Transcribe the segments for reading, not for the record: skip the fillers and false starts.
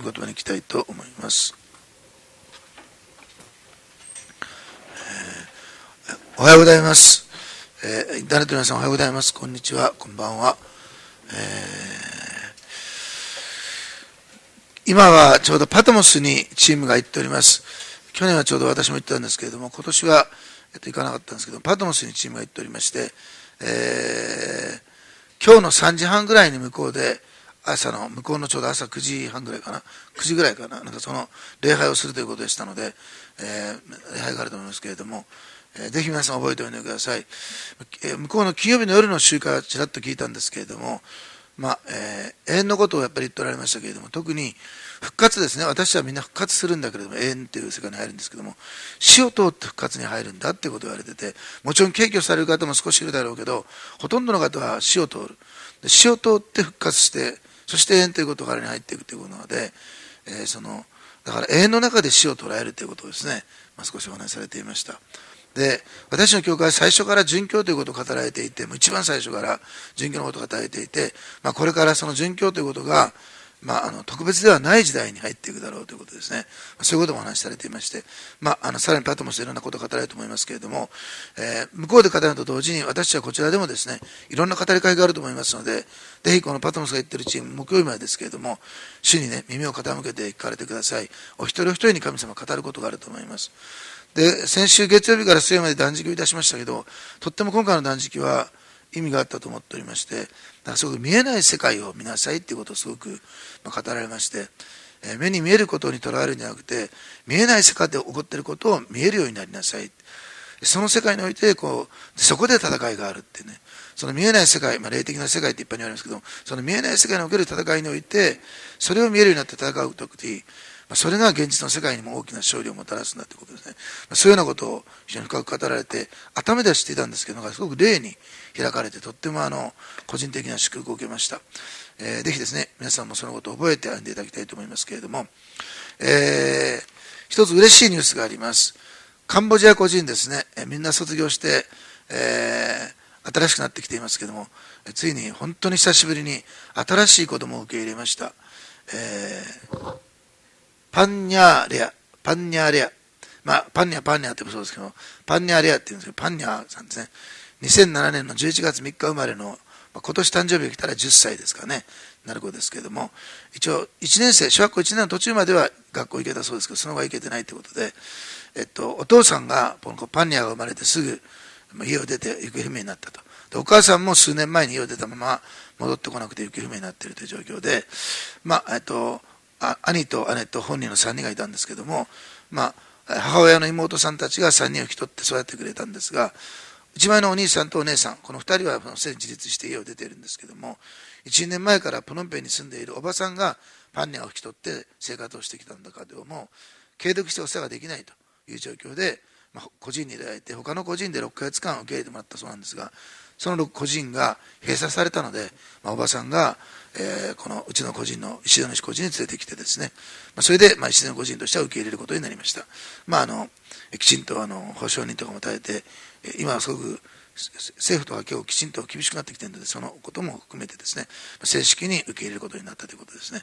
言葉に行きたいと思います。おはようございます。インターネットの皆さんおはようございます。こんにちは、こんばんは。今はちょうどパトモスにチームが行っております。去年はちょうど私も行ったんですけれども、今年は、行かなかったんですけど、パトモスにチームが行っておりまして、今日の3時半ぐらいに向こうで、向こうのちょうど朝9時半ぐらいかな、9時ぐらいかな、なんかその礼拝をするということでしたので、礼拝があると思いますけれども、ぜひ皆さん覚えておいてください。向こうの金曜日の夜の集会はちらっと聞いたんですけれども、永遠のことをやっぱり言っておられましたけれども、特に復活ですね。私はみんな復活するんだけれども、永遠という世界に入るんですけども、死を通って復活に入るんだっていうことを言われてて、もちろん敬虚される方も少しいるだろうけど、ほとんどの方は死を通る。死を通って復活して、そして永遠ということが彼に入っていくということなので、だから永遠の中で死を捉えるということをですね、少しお話しされていました。で、私の教会は最初から殉教ということを語られていて、もう一番最初から殉教のことを語られていて、これからその殉教ということが、特別ではない時代に入っていくだろうということですね。そういうこともお話しされていまして、さらにパトモスでいろんなことを語られると思いますけれども、向こうで語るのと同時に私はこちらでもですね、いろんな語り会があると思いますので、ぜひこのパトモスが言っているチーム、木曜日までですけれども、主にね、耳を傾けて聞かれてください。お一人お一人に神様が語ることがあると思います。で、先週月曜日から水曜日まで断食をいたしましたけど、とっても今回の断食は意味があったと思っておりまして、だからすごく見えない世界を見なさいっていうことをすごく語られまして、目に見えることにとらわれるんじゃなくて、見えない世界で起こっていることを見えるようになりなさい。その世界においてそこで戦いがあるってね、その見えない世界、霊的な世界って一般にありますけど、その見えない世界における戦いにおいて、それを見えるようになって戦うとき、それが現実の世界にも大きな勝利をもたらすんだということですね。そういうようなことを非常に深く語られて、頭では知っていたんですけど、すごく霊に開かれて、とっても個人的な祝福を受けました。ぜひですね、皆さんもそのことを覚えて歩んでいただきたいと思いますけれども、一つ嬉しいニュースがあります。カンボジア個人ですね、みんな卒業して、新しくなってきていますけれども、ついに本当に久しぶりに新しい子供を受け入れました。パンニャーレア。パンニャってもそうですけど、パンニャーレアって言うんですけど、パンニャーさんですね。2007年の11月3日生まれの、今年誕生日が来たら10歳ですかね、なる子ですけれども、一応1年生、小学校1年の途中までは学校行けたそうですけど、その後は行けてないということで、お父さんが、このパンニャーが生まれてすぐ家を出て行方不明になったと。でお母さんも数年前に家を出たまま戻ってこなくて行方不明になっているという状況で、兄と姉と本人の3人がいたんですけども、母親の妹さんたちが3人を引き取って育ててくれたんですが、一番のお兄さんとお姉さん、この2人はすでに自立して家を出ているんですけども、1年前からプノンペンに住んでいるおばさんがパンニャを引き取って生活をしてきたんだけども、継続してお世話ができないという状況で、個人にいただいて、他の個人で6ヶ月間受け入れてもらったそうなんですが、その個人が閉鎖されたので、おばさんが、このうちの個人の石田の個人に連れてきてですね、それで、石田の個人としては受け入れることになりました。きちんと保証人とかも耐えて、今はすごく政府とは結構きちんと厳しくなってきているので、そのことも含めてですね、正式に受け入れることになったということですね。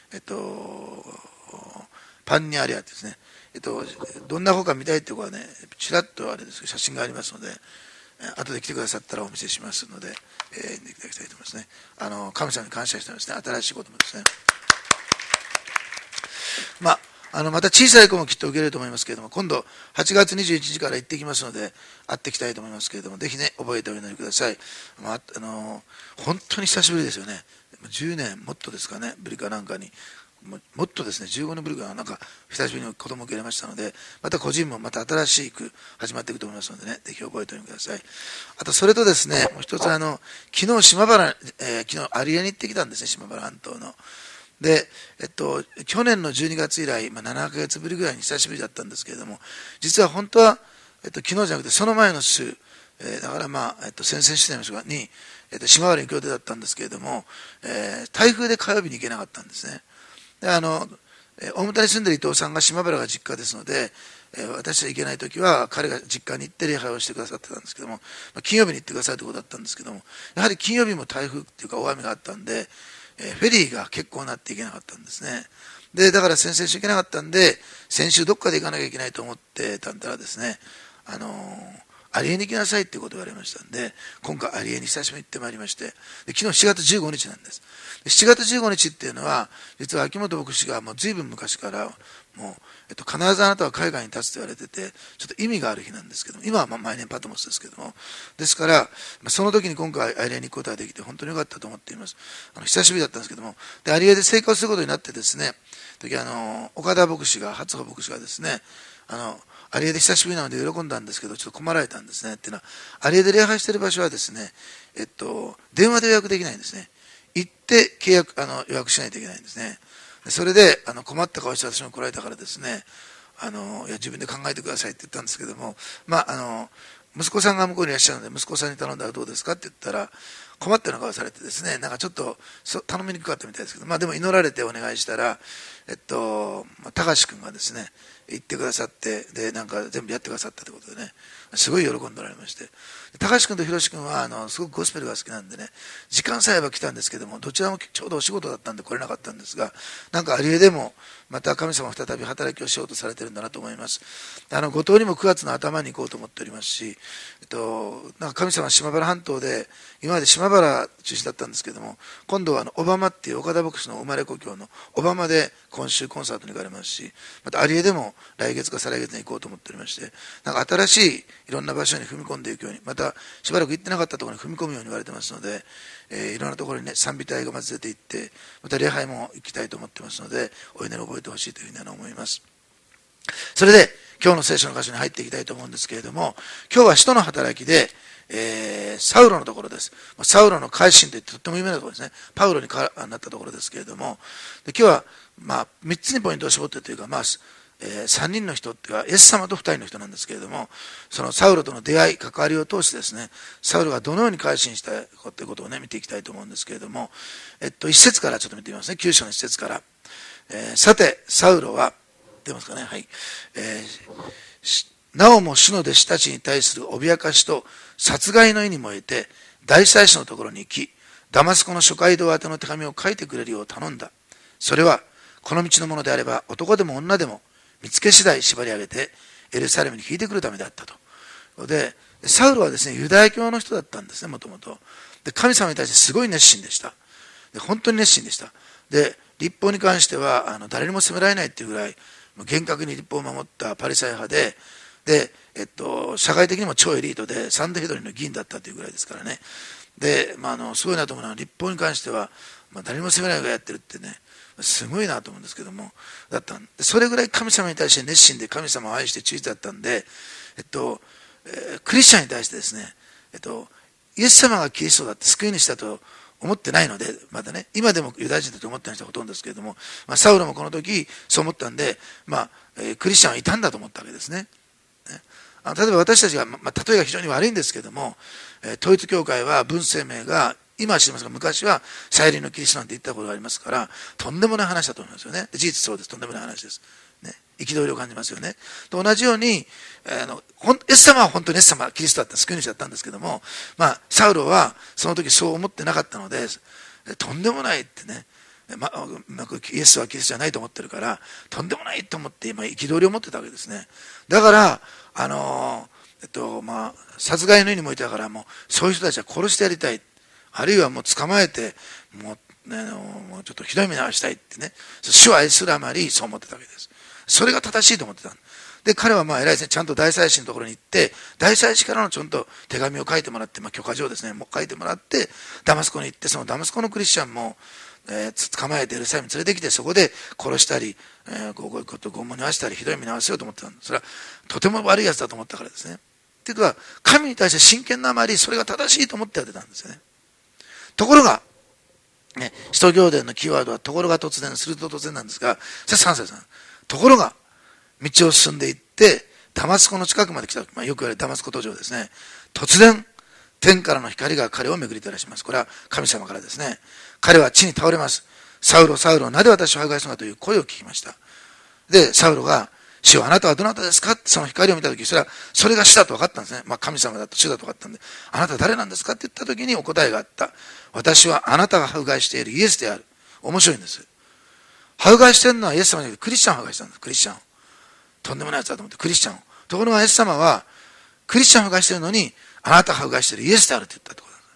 パンニャーレアですね。どんな方か見たいっていう子はね、ちらっとあれですけど、写真がありますので、後で来てくださったらお見せしますので、見ていただきたいと思いますね。神様に感謝してますね。新しいこともですね。また小さい子もきっと受け入れると思いますけれども、今度8月21日から行ってきますので、会ってきたいと思いますけれども、ぜひね、覚えてお祈りください。本当に久しぶりですよね。10年もっとですかね、ぶりかなんかに。もっとですね、15年ぶりかなんか、久しぶりに子供を受け入れましたので、また個人もまた新しく始まっていくと思いますのでね、ぜひ覚えておいてください。あと、それとですね、もう一つ昨日島原、昨日有江に行ってきたんですね、島原半島の。で、去年の12月以来、7ヶ月ぶりぐらいに久しぶりだったんですけれども、実は本当は、昨日じゃなくて、その前の週、だから先々週に、島原に行く予定だったんですけれども、台風で火曜日に行けなかったんですね。で大牟田に住んでいる伊藤さんが島原が実家ですので、私は行けないときは彼が実家に行って礼拝をしてくださってたんですけども、金曜日に行ってくださいということだったんですけども、やはり金曜日も台風っていうか大雨があったんで、フェリーが欠航になっていけなかったんですね。 で、だから先々週行けなかったんで、先週どっかで行かなきゃいけないと思ってたんだらですね、アリエに行きなさいっていうことを言われましたんで、今回アリエに久しぶりに行ってまいりまして、で昨日7月15日なんです。で7月15日っていうのは、実は秋元牧師がもう随分昔から、もう、必ずあなたは海外に立つと言われてて、ちょっと意味がある日なんですけども、今は毎年パトモスですけども、ですから、その時に今回アリエに行くことができて本当に良かったと思っています。久しぶりだったんですけども、で、アリエで生活することになってですね、時岡田牧師が、初穂牧師がですね、アリエで久しぶりなので喜んだんですけど、ちょっと困られたんですね。っていうのは、アリエで礼拝している場所はですね、電話で予約できないんですね。行って予約しないといけないんですね。それで、困った顔して私も来られたからですね、いや、自分で考えてくださいって言ったんですけども、息子さんが向こうにいらっしゃるので、息子さんに頼んだらどうですかって言ったら、困ったような顔されてですね、なんかちょっと頼みにくかったみたいですけど、でも祈られてお願いしたら、高橋君がですね、行ってくださって、で、なんか全部やってくださったということでね、すごい喜んでおられまして、高橋君と広志君はすごくゴスペルが好きなんでね、時間さえば来たんですけども、どちらもちょうどお仕事だったんで来れなかったんですが、なんかアリエでもまた神様再び働きをしようとされてるんだなと思います。五島にも9月の頭に行こうと思っておりますし、なんか神様は島原半島で、今まで島原中心だったんですけども、今度は小浜っていう岡田牧師の生まれ故郷の小浜で今週コンサートに行かれますし、またアリエでも来月か再来月に行こうと思っておりまして、なんか新しいいろんな場所に踏み込んでいくように、またしばらく行ってなかったところに踏み込むように言われてますので、いろんなところにね、賛美隊がまず出て行って、また礼拝も行きたいと思ってますので、お祈りを覚えてほしいというふうに思います。それで、今日の聖書の箇所に入っていきたいと思うんですけれども、今日は使徒の働きで、サウロのところです。サウロの改心といってとっても有名なところですね。パウロになったところですけれども、で今日は、3つにポイントを絞ってというか、3人の人っていうか、イエス様と2人の人なんですけれども、そのサウロとの出会い、関わりを通してですね、サウロがどのように改心したかということをね、見ていきたいと思うんですけれども、1節からちょっと見てみますね。9章の1節から。さて、サウロは、出ますかね、はい。なおも主の弟子たちに対する脅かしと殺害の意に燃えて、大祭司のところに行き、ダマスコの諸街道宛ての手紙を書いてくれるよう頼んだ。それは、この道のものであれば、男でも女でも、見つけ次第縛り上げて、エルサレムに引いてくるためであったと。で、サウルはですね、ユダヤ教の人だったんですね、もともと。で、神様に対してすごい熱心でした。で、本当に熱心でした。で、律法に関しては、誰にも責められないっていうぐらい、厳格に律法を守ったパリサイ派で、社会的にも超エリートで、サンドヘドリの議員だったというぐらいですからね。で、すごいなと思うのは、律法に関しては、誰にも責めないがやってるってね、すごいなと思うんですけども、だったんで、それぐらい神様に対して熱心で、神様を愛して忠実だったんで、クリスチャンに対してですね、イエス様がキリストだって救い主だと思ってないので、まだね、今でもユダヤ人だと思ってない人はほとんどですけれども、サウロもこの時そう思ったんで、クリスチャンはいたんだと思ったわけですね。例えば私たちが、例えが非常に悪いんですけども、統一教会は文鮮明が、今は知りませんが、昔は再臨のキリストなんて言ったことがありますから、とんでもない話だと思いますよね。事実そうです。とんでもない話です。ね、憤りを感じますよね。と同じように、イエス様は本当にイエス様、キリストだった、救い主だったんですけども、サウロはその時そう思ってなかったので、とんでもないってね、イエスはキリストじゃないと思ってるから、とんでもないと思って、憤りを持ってたわけですね。だから、殺害の意にもいたから、もう、そういう人たちは殺してやりたい。あるいはもう捕まえて、もうちょっとひどい目に遭わしたいってね。主を愛するあまりそう思ってたわけです。それが正しいと思ってた。で、彼は偉いですね。ちゃんと大祭司のところに行って、大祭司からのちゃんと手紙を書いてもらって、許可状ですね。もう書いてもらって、ダマスコに行って、そのダマスコのクリスチャンも、捕まえてエルサレムに連れてきて、そこで殺したり、こういうことを拷問に合わせたり、ひどい目に遭わせようと思ってたんです。それはとても悪いやつだと思ったからですね。っていうか、神に対して真剣なあまり、それが正しいと思ってやってたんですよね。ところが、使徒行伝のキーワードは、ところが突然、すると突然なんですが、3節さん。ところが、道を進んでいって、ダマスコの近くまで来た。よく言われるダマスコ途上ですね。突然、天からの光が彼を巡り照らします。これは神様からですね。彼は地に倒れます。サウロ、サウロ、なぜ私を迫害するのかという声を聞きました。で、サウロが、主はあなたはどなたですかってその光を見たとき、それが主だと分かったんですね。神様だと主だと分かったんで、あなたは誰なんですかって言ったときにお答えがあった。私はあなたが迫害しているイエスである。面白いんです。 迫害してるのはイエス様じゃなくてクリスチャンを迫害したんです。クリスチャンを。とんでもないやつだと思ってクリスチャンを。ところがイエス様はクリスチャンを迫害してるのに、あなたが迫害してるイエスであるって言ったってことです。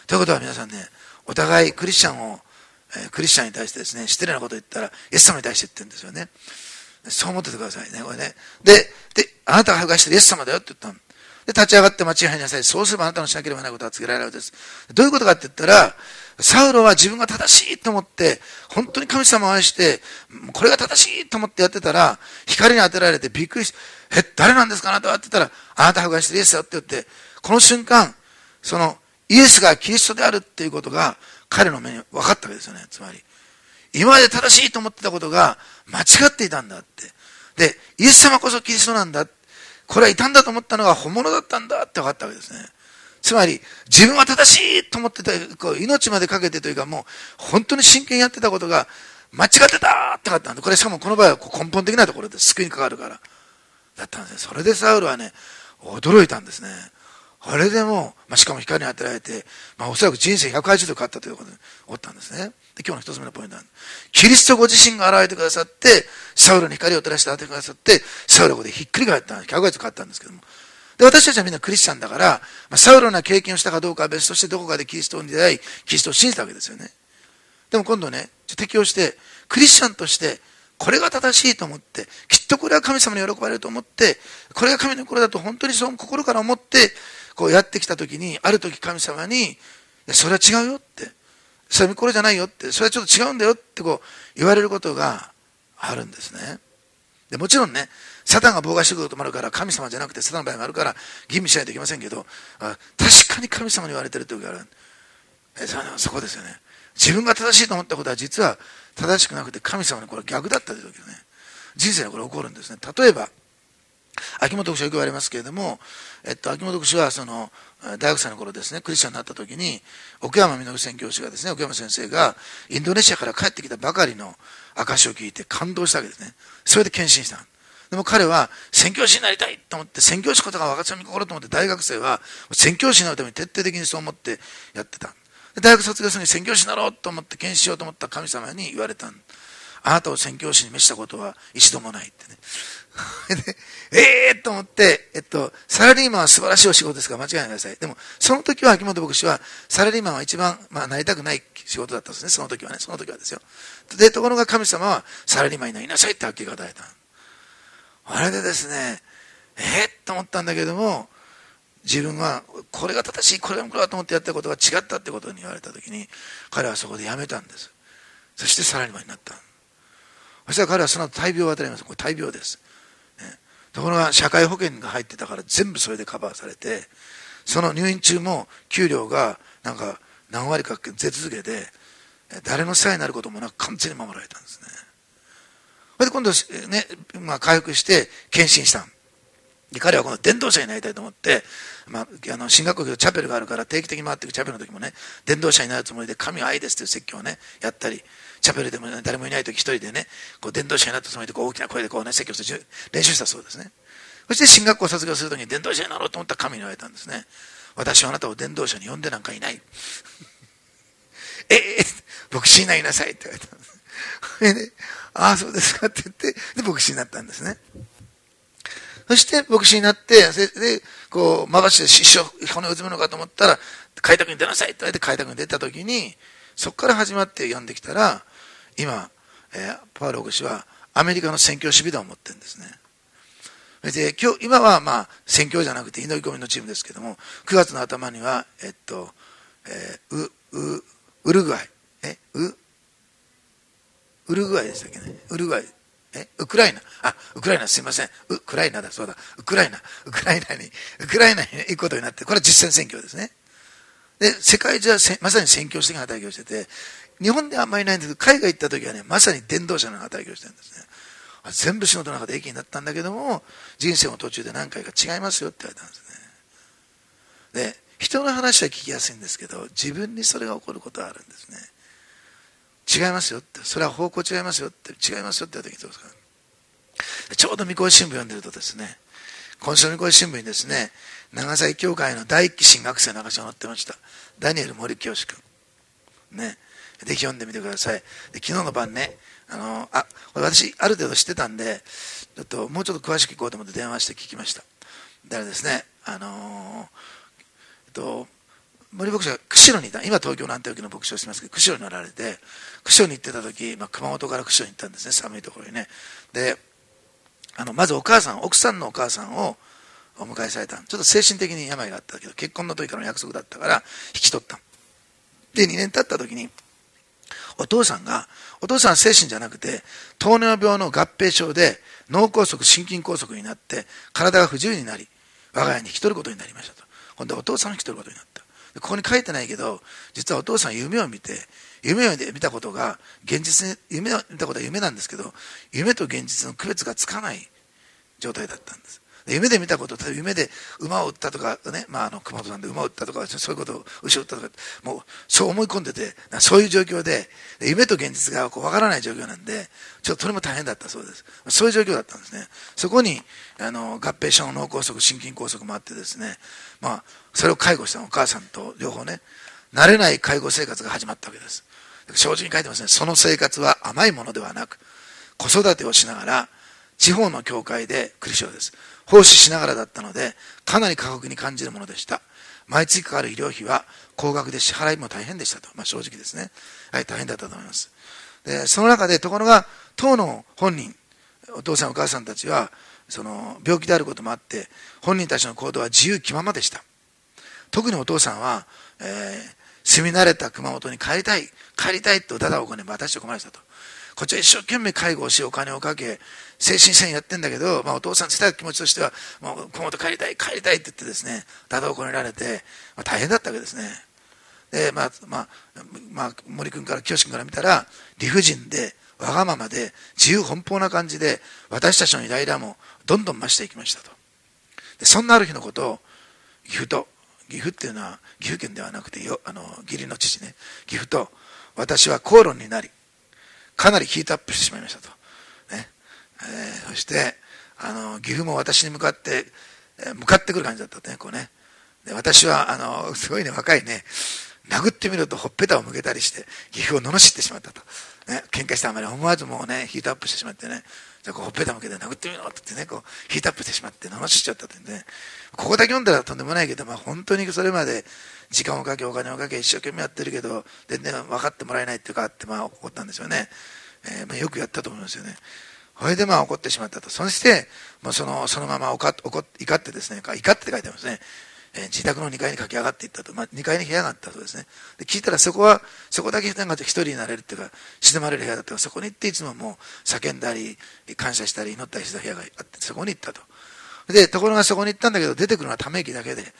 ということは皆さんね、お互いクリスチャンを、クリスチャンに対してですね、失礼なことを言ったらイエス様に対して言ってるんですよね。そう思っててくださいね、これね。で、あなたが迫害してるイエス様だよって言ったの。で、立ち上がって町に入りなさい。そうすればあなたのしなければならないことは告げられるです。どういうことかって言ったら、サウロは自分が正しいと思って、本当に神様を愛して、これが正しいと思ってやってたら、光に当てられてびっくりして、誰なんですかあなたはって言ったら、あなたが迫害してるイエスだって言って、この瞬間、その、イエスがキリストであるっていうことが、彼の目に分かったわけですよね。つまり、今まで正しいと思ってたことが間違っていたんだって。で、イエス様こそキリストなんだ。これは異端だと思ったのが本物だったんだって分かったわけですね。つまり、自分は正しいと思ってた、命までかけてというかもう、本当に真剣にやってたことが間違ってたって分かったんで、これしかもこの場合は根本的なところで救いにかかるから。だったんですね。それでサウルはね、驚いたんですね。あれでも、しかも光に当てられて、おそらく人生180度変わったということで思ったんですね。で、今日の一つ目のポイントなんです。キリストご自身が現れてくださって、サウルに光を照らして当ててくださって、サウルはここでひっくり返ったんです。180度変わったんですけども。で、私たちはみんなクリスチャンだから、サウルな経験をしたかどうかは別として、どこかでキリストに出会い、キリストを信じたわけですよね。でも今度ね、適応して、クリスチャンとして、これが正しいと思って、きっとこれは神様に喜ばれると思って、これが神の心だと本当にそう心から思って、こうやってきたときに、ある時神様に、いや、それは違うよって、それはこれじゃないよって、それはちょっと違うんだよってこう言われることがあるんですね。でもちろんね、サタンが妨害してくることもあるから、神様じゃなくてサタンの場合もあるから、吟味しないといけませんけど、確かに神様に言われてる時がある。そこですよね。自分が正しいと思ったことは実は正しくなくて神様にこれ逆だったという時はね、人生にこれ起こるんですね。例えば、秋元牧師はよく言われますけれども、秋元牧師はその大学生の頃ですね、クリスチャンになった時に、奥山実宣教師がですね、奥山先生がインドネシアから帰ってきたばかりの証を聞いて感動したわけですね。それで献身した。でも彼は宣教師になりたいと思って、宣教師ことが若さの御心と思って、大学生は宣教師になるために徹底的にそう思ってやってた。で大学卒業するに宣教師になろうと思って献身しようと思った神様に言われた。あなたを宣教師に召したことは一度もないってね。でと思って、サラリーマンは素晴らしいお仕事ですから間違いないでください。でも、その時は秋元牧師は、サラリーマンは一番、なりたくない仕事だったんですね。その時はね、その時はですよ。で、ところが神様は、サラリーマンになりなさいってはっきり与えた。あれでですね、と思ったんだけども、自分は、これが正しい、これがこれだと思ってやったことが違ったってことに言われた時に、彼はそこで辞めたんです。そしてサラリーマンになった。そしたら彼はその後大病を与えます。これ大病です。ところが社会保険が入ってたから全部それでカバーされて、その入院中も給料がなんか何割か出続けて、誰の世話になることもなく完全に守られたんですね。それで今度ね、回復して献身した。で彼はこの伝道者になりたいと思って、進学校チャペルがあるから定期的に回っていくチャペルの時もね、伝道者になるつもりで神は愛ですという説教をね、やったり、チャペルでも、ね、誰もいない時一人でね、こう伝道者になったつもりでこう大きな声でこうね、説教して練習したそうですね。そして進学校を卒業する時に伝道者になろうと思ったら神に言われたんですね。私はあなたを伝道者に呼んでなんかいない。牧師になりなさいって言われたんです。で、ああ、そうですかって言って、で、牧師になったんですね。そして牧師になって、で、こう、まばしで師匠、骨をうずむのかと思ったら、開拓に出なさいって言われて開拓に出た時に、そこから始まって呼んできたら、今、パウロ牧師はアメリカの宣教師ビザを持ってるんですね。で今は宣教じゃなくて祈り込みのチームですけども、9月の頭には、ウルグアイ、ウルグアイでしたっけね、ウルグアイ、ウクライナ、すいません、ウクライナだ、そうだ、ウクライナに行くことになって、これは実践宣教ですね。で、世界中はまさに宣教師的な働きをしてて、日本ではあんまりないんですけど、海外行った時はね、まさに伝道者の働きをしてるんですね。全部仕事の中で駅になったんだけども、人生の途中で何回か違いますよって言われたんですね。で、人の話は聞きやすいんですけど、自分にそれが起こることはあるんですね。違いますよって、それは方向違いますよって、違いますよって言った時どうですか。ちょうど御子新聞読んでるとですね、今週の御子新聞にですね、長崎教会の第一期新学生の証が載ってました。ダニエル森清君。ね。ぜひ読んでみてください。で昨日の晩ね、 これ私ある程度知ってたんでもうちょっと詳しく聞こうと思って電話して聞きました。だからですね森牧師が釧路にいた、今東京の安定沖の牧師をしてますけど、釧路におられて、釧路に行ってた時、熊本から釧路に行ったんですね、寒いところにね。でまず奥さんのお母さんをお迎えされた。ちょっと精神的に病があったけど、結婚の時からの約束だったから引き取った。で2年経った時にお父さんは精神じゃなくて糖尿病の合併症で脳梗塞心筋梗塞になって体が不自由になり、我が家に引き取ることになりましたと。ほんでお父さんを引き取ることになった。ここに書いてないけど、実はお父さん夢を見たことが現実に、夢を見たことは夢なんですけど、夢と現実の区別がつかない状態だったんです。夢で見たこと、例えば夢で馬を売ったとかね、熊本なんで馬を売ったとか、そういうことを牛を売ったとか、もうそう思い込んでて、そういう状況で、夢と現実が分からない状況なんで、ちょっととても大変だったそうです。そういう状況だったんですね。そこに合併症の脳梗塞、心筋梗塞もあってですね、それを介護したお母さんと両方ね、慣れない介護生活が始まったわけです。正直に書いてますね。その生活は甘いものではなく、子育てをしながら、地方の教会でクリスチャンです。奉仕しながらだったので、かなり過酷に感じるものでした。毎月かかる医療費は高額で支払いも大変でしたと。正直ですね。はい、大変だったと思います。で、その中で、ところが、当の本人、お父さんお母さんたちは、その病気であることもあって、本人たちの行動は自由気ままでした。特にお父さんは、住み慣れた熊本に帰りたいとダダをこねば私と困らせたと。こっちは一生懸命介護をしお金をかけ精神戦やってんだけど、お父さん伝えた気持ちとしてはもう熊本帰りたいって言ってですね、ダダをこねられて、大変だったわけですね。で森君から清君から見たら理不尽でわがままで自由奔放な感じで私たちのイライラもどんどん増していきましたと。でそんなある日のことを岐阜っていうのは岐阜県ではなくて義理の父ね、岐阜と私は口論になりかなりヒートアップしてしまいましたと、ねそして岐阜も私に向かってくる感じだったとね、こうね。で私はすごいね、若いね、殴ってみるとほっぺたを向けたりして岐阜を罵ってしまったと、ね、喧嘩したあまり思わずもうねヒートアップしてしまってね、じゃほっぺた向けて殴ってみろって言ってね、こうヒートアップしてしまって罵しちゃったってね。ここだけ読んだらとんでもないけど、本当にそれまで時間をかけお金をかけ一生懸命やってるけど全然分かってもらえないっていうかって怒ったんですよね。よくやったと思いますよね。それで怒ってしまったと。そしてもうそのまま怒ってですね、怒って書いてますね。自宅の2階に駆け上がっていったと。2階に部屋があったそうですね。で聞いたらそこだけ一人になれるっていうか静まれる部屋だったから、そこに行っていつももう叫んだり感謝したり祈ったりした部屋があって、そこに行ったと。でところがそこに行ったんだけど、出てくるのはため息だけで、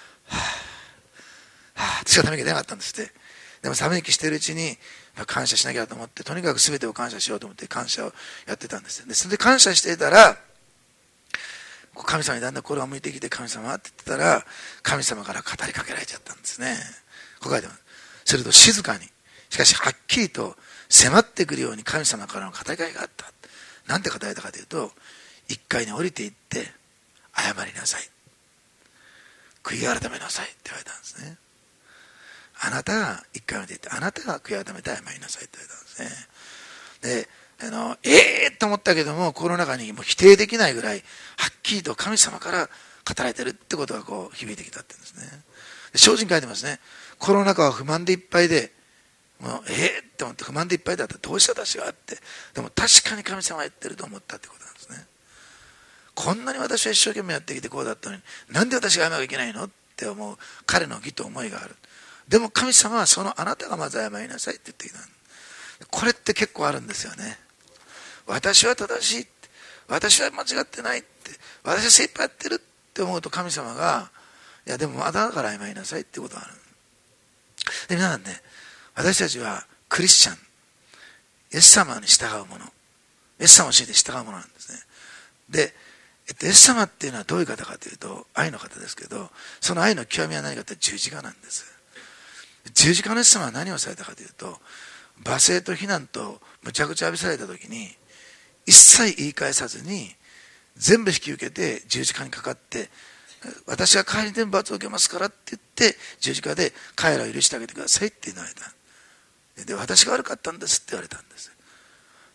しかため息出なかったんですって。でもため息しているうちに感謝しなきゃと思って、とにかく全てを感謝しようと思って感謝をやってたんですよ。でそれで感謝していたら、神様にだんだん心が向いてきて、神様って言ってたら神様から語りかけられちゃったんですね。こう書いてます。すると静かに、しかしはっきりと迫ってくるように神様からの語りかけがあった。なんて語られたかというと、1階に降りていって謝りなさい、悔い改めなさいって言われたんですね。あなたが1回まで言って、あなたが悔い改めて謝りなさいって言われたんですね。でと思ったけども、心の中にもう否定できないぐらいはっきりと神様から語られてるってことがこう響いてきたって言うんですね。で正直に書いてますね。心の中は不満でいっぱいで、もうって思って不満でいっぱいだったらどうした私はって、でも確かに神様は言ってると思ったってことなんですね。こんなに私は一生懸命やってきてこうだったのに、なんで私が謝らなきゃいけないのって思う彼の義と思いがある。でも神様はあなたがまず謝りなさいって言ってきた。これって結構あるんですよね。私は正しいって、私は間違ってないって、私は精一杯やってるって思うと、神様がいやでもあなたから謝りなさいってことがある。で皆さんね、私たちはクリスチャン、イエス様に従うもの、イエス様を信じて従うものなんですね。でイエス様っていうのはどういう方かというと、愛の方ですけど、その愛の極みは何かというと十字架なんです。十字架のイエス様は何をされたかというと、罵声と非難とむちゃくちゃ浴びされた時に一切言い返さずに全部引き受けて十字架にかかって、私が代わりに全部罰を受けますからって言って十字架で彼らを許してあげてくださいって言われた。で私が悪かったんですって言われたんです。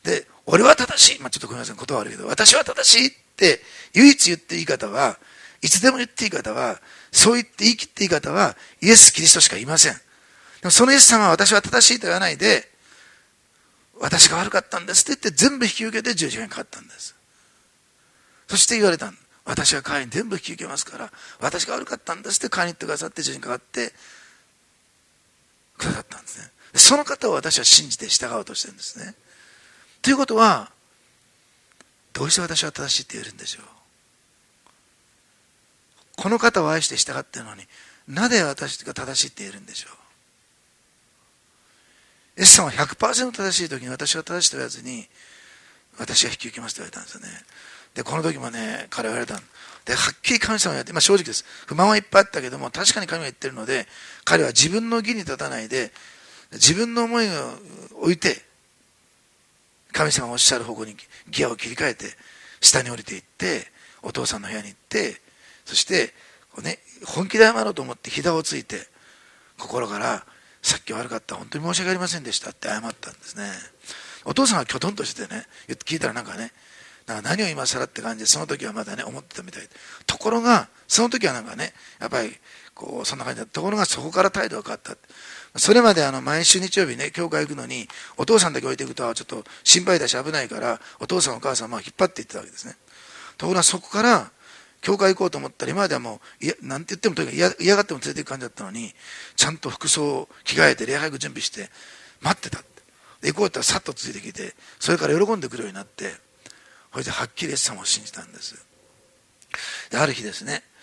で、俺は正しい。ちょっとごめんなさい、言葉悪いけど、私は正しいって唯一言っていい方は、いつでも言っていい方は、そう言って言い切っていい方は、イエス・キリストしかいません。でもそのイエス様は私は正しいと言わないで、私が悪かったんですって言って全部引き受けて十字架にかかったんです。そして言われたん。私が彼に全部引き受けますから、私が悪かったんですって彼に言ってくださって十字架にかかってくださったんですね。その方を私は信じて従おうとしてるんですね。ということは、どうして私は正しいって言えるんでしょう。この方を愛して従っているのに、なぜ私が正しいって言えるんでしょう。イエス様は 100% 正しい時に私は正しいと言わずに、私が引き受けますと言われたんですよね。で、この時もね、彼は言われたんで、はっきり神様がやって、正直です。不満はいっぱいあったけども、確かに神が言ってるので、彼は自分の義に立たないで、自分の思いを置いて、神様がおっしゃる方向にギアを切り替えて、下に降りていって、お父さんの部屋に行って、そして、本気で謝ろうと思って膝をついて、心から、さっき悪かった、本当に申し訳ありませんでしたって謝ったんですね。お父さんはきょとんとしてね、聞いたら何を今更って感じで、その時はまだね、思ってたみたい。ところが、その時はやっぱり、そんな感じだった。ところが、そこから態度が変わった。それまで毎週日曜日ね、教会行くのに、お父さんだけ置いていくと、ちょっと心配だし危ないから、お父さんお母さんは引っ張っていってたわけですね。ところが、そこから、教会行こうと思ったら、今まではもう、なんて言ってもとにかく嫌がっても連れて行く感じだったのに、ちゃんと服装を着替えて、礼拝準備して、待ってたって。で、行こうって言ったらさっとついてきて、それから喜んでくるようになって、それではっきりイエス様を信じたんです。で、ある日ですね、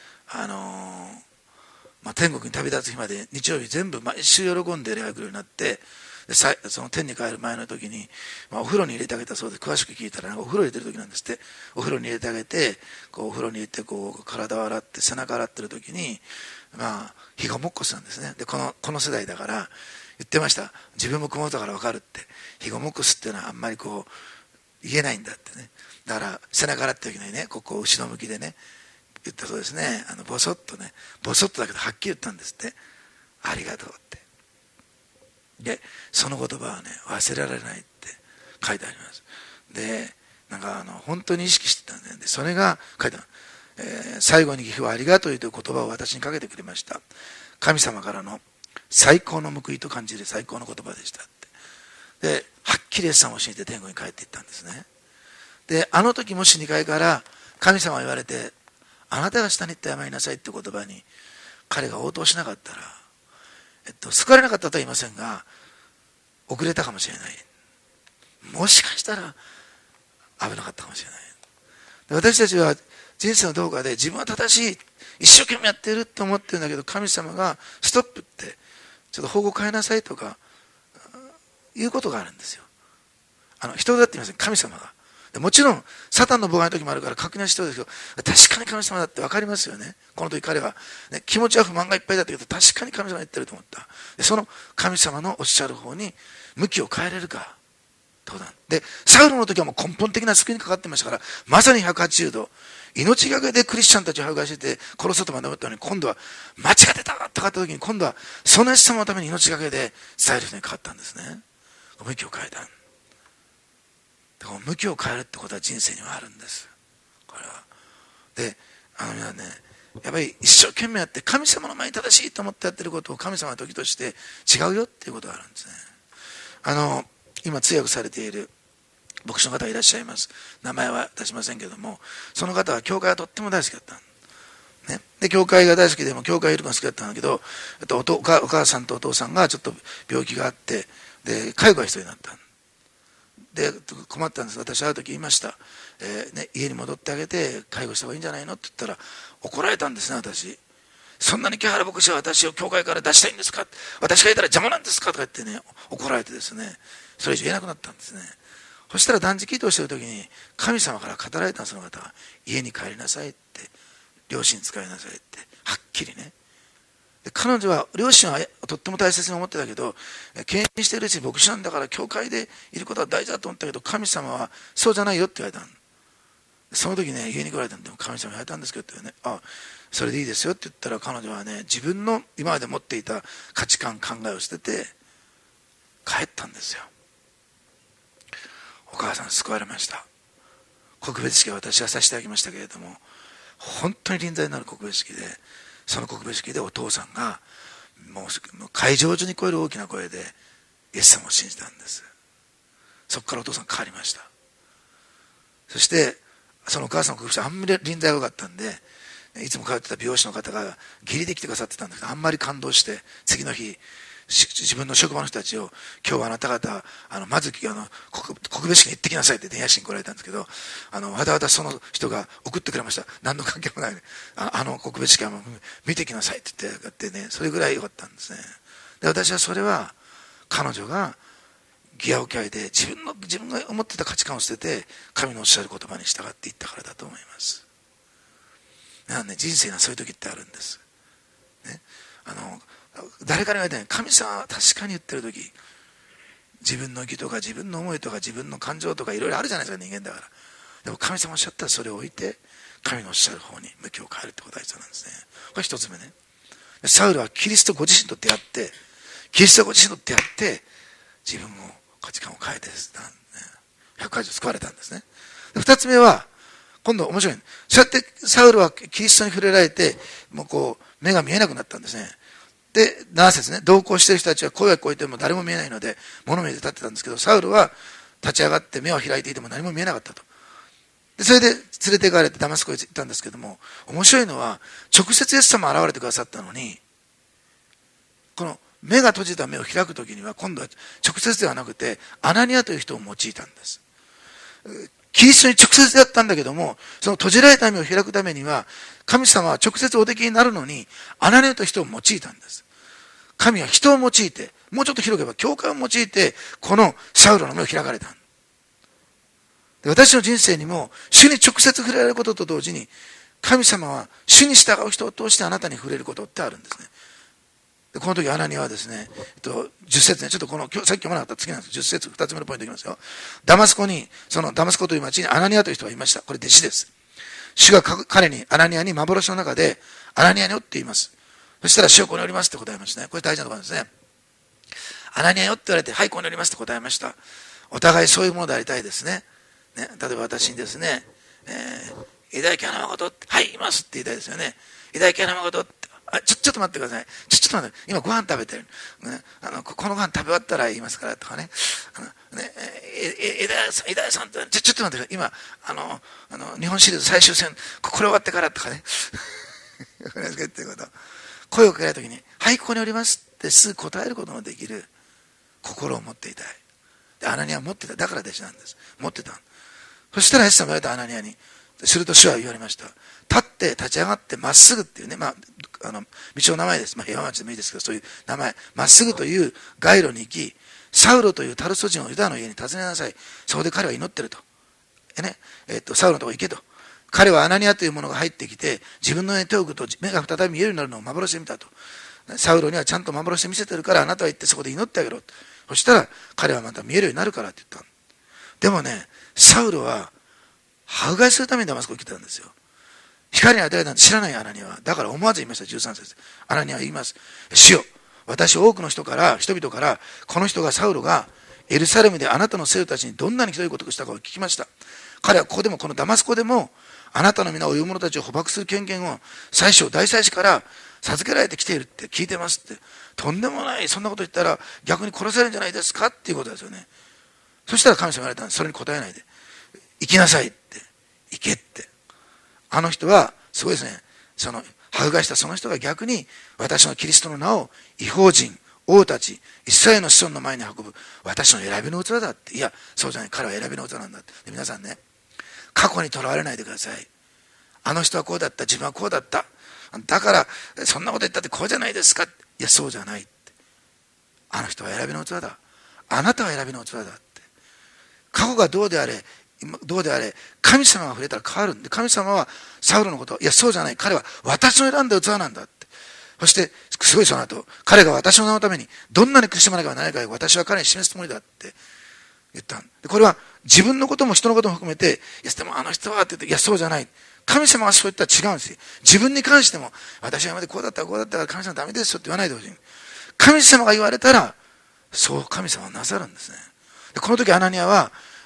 天国に旅立つ日まで日曜日全部毎週喜んで礼拝来るようになって、でその天に帰る前の時に、お風呂に入れてあげたそうで、詳しく聞いたらお風呂入れてる時なんですって。お風呂に入れてあげて、お風呂に入れて体を洗って背中洗ってる時に、ひごもっこするんですね。で、この世代だから言ってました。自分も熊本だから分かるって。ひごもっこすっていうのはあんまり言えないんだってね。だから背中洗ってる時にね、ここ後ろ向きでね、言ったそうですね。ボソッとだけどはっきり言ったんですって。ありがとうって。で、その言葉はね、忘れられないって書いてあります。で、本当に意識してたんで、それが書いてある。最後に義父はありがとうという言葉を私にかけてくれました。神様からの最高の報いと感じる最高の言葉でしたって。で、はっきりイエス様を信じて天国に帰っていったんですね。で、あの時もし2階から神様が言われて、あなたが下に行って謝りなさいって言葉に彼が応答しなかったら、救われなかったとは言いませんが、遅れたかもしれない。もしかしたら危なかったかもしれない。で、私たちは人生のどこかで自分は正しい、一生懸命やってるって思ってるんだけど、神様がストップって、ちょっと方向変えなさいとかいうことがあるんですよ。人だって言いません、神様が。もちろんサタンの妨害の時もあるから確認はしてるんですけど、確かに神様だって分かりますよね。この時彼は、気持ちは不満がいっぱいだったけど、確かに神様が言ってると思った。で、その神様のおっしゃる方に向きを変えれるかどうだ。で、サウロの時はもう根本的な救いにかかってましたから、まさに180度命がけでクリスチャンたちを迫害してて殺そうとまで思ったのに、今度は間違ってたとかった時に、今度はそのイエス様のために命がけで伝える人に変わったんですね。向きを変えた。向きを変えるってことは人生にはあるんです。これは。で、皆ね、やっぱり一生懸命やって神様の前に正しいと思ってやってることを神様は時として違うよっていうことがあるんですね。今通訳されている牧師の方がいらっしゃいます。名前は出しませんけども、その方は教会がとっても大好きだった。ね、で、教会が大好きでも教会いるのが好きだったんだけど、お母さんとお父さんがちょっと病気があって、で、介護が必要になった。で、困ったんです。私ある時言いました、家に戻ってあげて介護した方がいいんじゃないのって言ったら怒られたんですね。私、そんなに木原牧師は私を教会から出したいんですか、私がいたら邪魔なんですかとか言ってね、怒られてですね、それ以上言えなくなったんですね。そしたら断食祈祷してる時に神様から語られたその方が、家に帰りなさいって、両親使いなさいって、はっきりね。で、彼女は両親はとっても大切に思ってたけど、敬遠しているうちに牧師なんだから教会でいることは大事だと思ったけど、神様はそうじゃないよって言われた。その時ね、家に来られたんで、神様に言われたんですけどね、それでいいですよって言ったら、彼女はね、自分の今まで持っていた価値観考えを捨てて帰ったんですよ。お母さん救われました。告別式は私はさせてあげましたけれども、本当に臨在になる告別式で、その告別式でお父さんがもう会場中に超える大きな声でイエス様を信じたんです。そこからお父さん変わりました。そしてそのお母さんの告別式あんまり臨在が良かったんで、いつも通ってた美容師の方が義理で来てくださってたんですけど、あんまり感動して次の日自分の職場の人たちを、今日はあなた方まず告別式に行ってきなさいって電話しに来られたんですけど、わざわざその人が送ってくれました。何の関係もない、告別式は見てきなさいって言ってね、それぐらい良かったんですね。で、私はそれは彼女がギアをキャイで自分が思ってた価値観を捨てて神のおっしゃる言葉に従っていったからだと思います。なんで人生にはそういう時ってあるんです、ね、誰から言われたように神様は確かに言ってる時、自分の義とか自分の思いとか自分の感情とかいろいろあるじゃないですか、人間だから。でも神様おっしゃったらそれを置いて神のおっしゃる方に向きを変えるってことが必要なんですね。これ一つ目ね。サウルはキリストご自身と出会って、キリストご自身と出会って自分の価値観を変えて100回以上救われたんですね。二つ目は今度面白い。そうやってサウルはキリストに触れられて、もう目が見えなくなったんですね。で、7節ね、同行している人たちは声が聞こえても誰も見えないので物見えて立ってたんですけど、サウルは立ち上がって目を開いていても何も見えなかったと。でそれで連れて行かれてダマスコへ行ったんですけども、面白いのは直接イエス様現れてくださったのに、この目が閉じた目を開くときには今度は直接ではなくてアナニアという人を用いたんです。キリストに直接だったんだけども、その閉じられた目を開くためには神様は直接おできになるのにアナニアという人を用いたんです。神は人を用いて、もうちょっと広ければ教会を用いてこのサウルの目を開かれた。で、私の人生にも主に直接触れられることと同時に、神様は主に従う人を通してあなたに触れることってあるんですね。でこの時アナニアはですね、10節ね、ちょっとさっき読まなかった次なんです。10節2つ目のポイントいきますよ。ダマスコという町にアナニアという人がいました。これ弟子です。主が彼に、アナニアに幻の中でアナニアによって言います。そしたら主よここにおりますって答えましたね。これ大事なところですね。アナニアよって言われて、はいここにおりますって答えました。お互いそういうものでありたいですね。例えば私にですね、偉大家の誠って、はい、いますって言いたいですよね。偉大家の誠って、ちょっと待ってください。ちょっと待って、今ご飯食べてる。ね、このご飯食べ終わったら言いますからとかね。偉大さんって、ちょっと待ってください。今、日本シリーズ最終戦、これ終わってからとかね。声をかけられたときに、はい、ここにおりますってすぐ答えることのできる心を持っていたい。で、アナニアは持ってた。だから弟子なんです。持ってた。そしたらイエス様が言われたアナニアに、すると主は言われました。立ち上がってまっすぐっていうね、道の名前です。平和町でもいいですけど、そういう名前、まっすぐという街路に行き、サウロというタルソ人をユダの家に訪ねなさい。そこで彼は祈ってると。サウロのところ行けと。彼はアナニアというものが入ってきて、自分の目に手を置くと目が再び見えるようになるのを幻で見たと。サウロにはちゃんと幻で見せてるから、あなたは行ってそこで祈ってあげろ。そしたら彼はまた見えるようになるからって言った。でもね、サウロは迫害するためにダマスコに来てたんですよ。光に与えたなんて知らないアナニアは。だから思わず言いました。13節。アナニアは言います。主よ、私多くの人々から、この人がサウロがエルサレムであなたの生徒たちにどんなにひどいことをしたかを聞きました。彼はここでもこのダマスコでもあなたの皆を言う者たちを捕獲する権限を大祭司から授けられてきているって聞いてますって。とんでもない、そんなこと言ったら逆に殺されるんじゃないですかっていうことですよね。そしたら神様言われたんです。それに答えないで行きなさいって、行けって。あの人はすごいですね。迫害したその人が逆に私のキリストの名を異邦人、王たち、イスラエルの子孫の前に運ぶ私の選びの器だって。いや、そうじゃない、彼は選びの器なんだって。で、皆さんね、過去にとらわれないでください。あの人はこうだった、自分はこうだった。だからそんなこと言ったってこうじゃないですか。いや、そうじゃないって。あの人は選びの器だ。あなたは選びの器だって。過去がどうであれ、神様が触れたら変わるんで、神様はサウロのこと、いや、そうじゃない、彼は私の選んだ器なんだって。そしてすごいその後、彼が私の名のためにどんなに苦しまなければならないか私は彼に示すつもりだって言った。でこれは自分のことも人のことも含めて、いやでもあの人はって言って、いやそうじゃない、神様はそう言ったら違うんですよ。自分に関しても私は今までこうだったから神様ダメですよって言わないでほしい。神様が言われたらそう神様はなさるんですね。でこの時アナニアは